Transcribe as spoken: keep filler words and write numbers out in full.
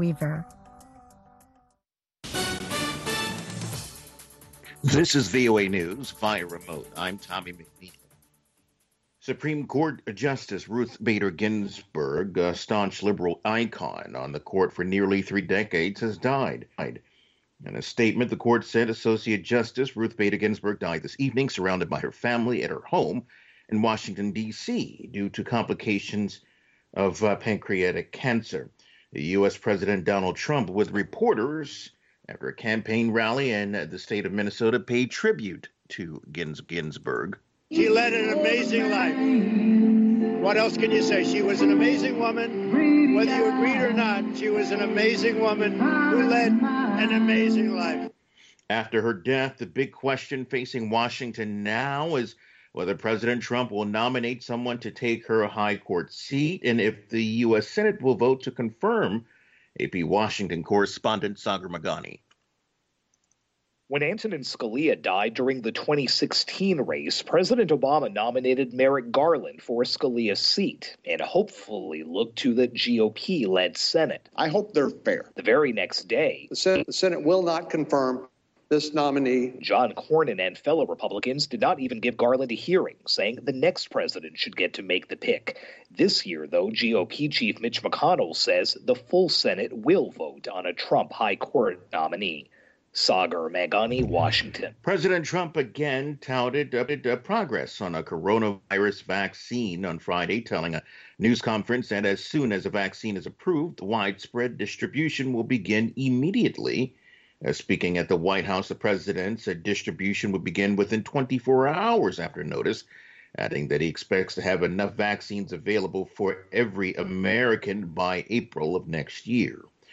Weaver. This is V O A News via remote. I'm Tommy McNeil. Supreme Court Justice Ruth Bader Ginsburg, a staunch liberal icon on the court for nearly three decades, has died. In a statement, the court said Associate Justice Ruth Bader Ginsburg died this evening, surrounded by her family at her home in Washington, D C, due to complications of uh, pancreatic cancer. The U S President Donald Trump, with reporters after a campaign rally in the state of Minnesota, paid tribute to Gins- Ginsburg. She led an amazing life. What else can you say? She was an amazing woman. Whether you agreed or not, she was an amazing woman who led an amazing life. After her death, the big question facing Washington now is whether President Trump will nominate someone to take her high court seat, and if the U S Senate will vote to confirm. A P Washington correspondent Sagar Meghani. When Antonin Scalia died during the twenty sixteen race, President Obama nominated Merrick Garland for Scalia's seat and hopefully looked to the G O P-led Senate. I hope they're fair. The very next day, the Senate, the Senate will not confirm this nominee. John Cornyn and fellow Republicans did not even give Garland a hearing, saying the next president should get to make the pick. This year, though, G O P Chief Mitch McConnell says the full Senate will vote on a Trump high court nominee. Sagar Meghani, Washington. President Trump again touted uh, progress on a coronavirus vaccine on Friday, telling a news conference that as soon as a vaccine is approved, widespread distribution will begin immediately. Uh, speaking at the White House, the president said distribution would begin within twenty-four hours after notice, adding that he expects to have enough vaccines available for every American by April of next year.